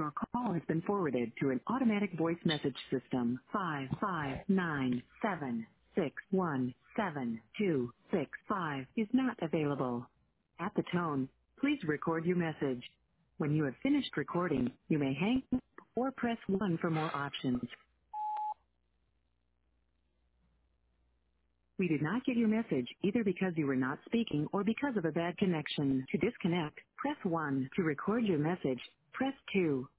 Your call has been forwarded to an automatic voice message system. 55976172265 is not available. At the tone, please record your message. When you have finished recording, you may hang up or press 1 for more options. We did not get your message either because you were not speaking or because of a bad connection. To disconnect, press 1. To record your message, press 2.